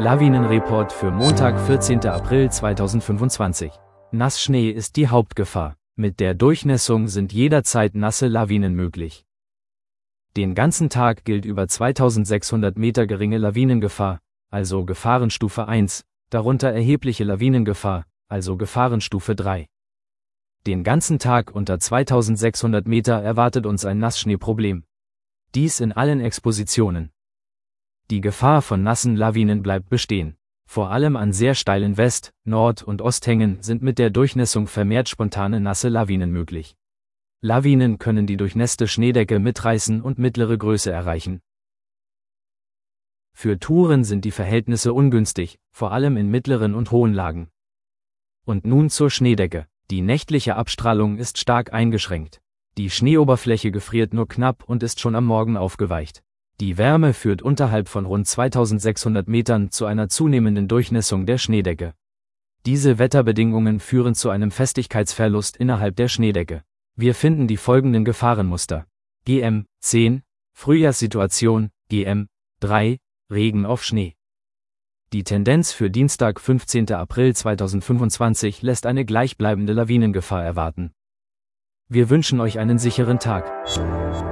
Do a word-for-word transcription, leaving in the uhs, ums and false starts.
Lawinenreport für Montag, vierzehnten April zweitausendfünfundzwanzig. Nassschnee ist die Hauptgefahr. Mit der Durchnässung sind jederzeit nasse Lawinen möglich. Den ganzen Tag gilt über zweitausendsechshundert Meter geringe Lawinengefahr, also Gefahrenstufe eins, darunter erhebliche Lawinengefahr, also Gefahrenstufe drei. Den ganzen Tag unter zweitausendsechshundert Meter erwartet uns ein Nassschneeproblem. Dies in allen Expositionen. Die Gefahr von nassen Lawinen bleibt bestehen. Vor allem an sehr steilen West-, Nord- und Osthängen sind mit der Durchnässung vermehrt spontane nasse Lawinen möglich. Lawinen können die durchnässte Schneedecke mitreißen und mittlere Größe erreichen. Für Touren sind die Verhältnisse ungünstig, vor allem in mittleren und hohen Lagen. Und nun zur Schneedecke. Die nächtliche Abstrahlung ist stark eingeschränkt. Die Schneeoberfläche gefriert nur knapp und ist schon am Morgen aufgeweicht. Die Wärme führt unterhalb von rund zweitausendsechshundert Metern zu einer zunehmenden Durchnässung der Schneedecke. Diese Wetterbedingungen führen zu einem Festigkeitsverlust innerhalb der Schneedecke. Wir finden die folgenden Gefahrenmuster. G M zehn, Frühjahrssituation, G M drei, Regen auf Schnee. Die Tendenz für Dienstag, fünfzehnten April zweitausendfünfundzwanzig lässt eine gleichbleibende Lawinengefahr erwarten. Wir wünschen euch einen sicheren Tag.